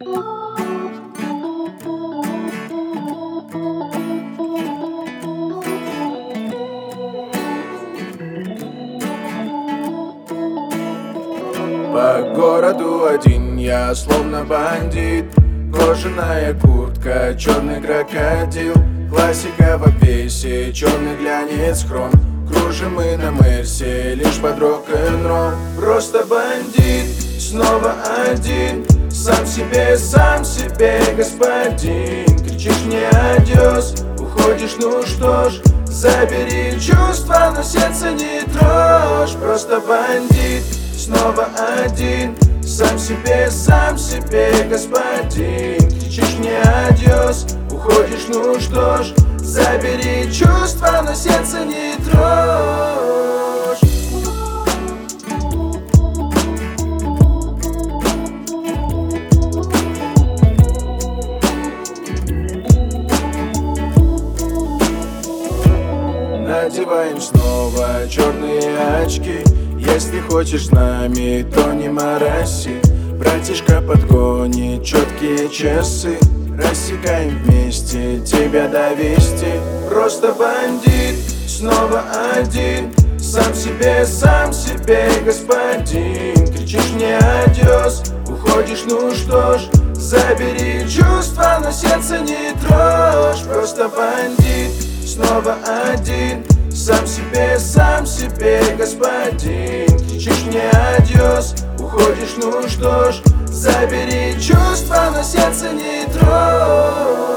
По городу один я словно бандит. Кожаная куртка, черный крокодил. Классика в обвесе, черный глянец хром. Кружим мы на Мерсе, лишь под рок-н-ролл. Просто бандит, снова один. Сам себе господин. Кричишь мне адьос, уходишь, ну что ж. Забери чувства, но сердце не трожь. Просто бандит, снова один. Сам себе господин. Кричишь мне адьос, уходишь, ну что ж. Забери чувства, но сердце не трожь. Надеваем снова черные очки. Если хочешь с нами, то не мороси. Братишка подгонит четкие часы. Рассекаем вместе, тебя довести. Просто бандит, снова один. Сам себе господин. Кричишь мне адьос, уходишь, ну что ж. Забери чувства, но сердце не трожь. Просто бандит, снова один. Сам себе господин. Кричишь мне адьос, уходишь, ну что ж. Забери чувства, но сердце не трожь.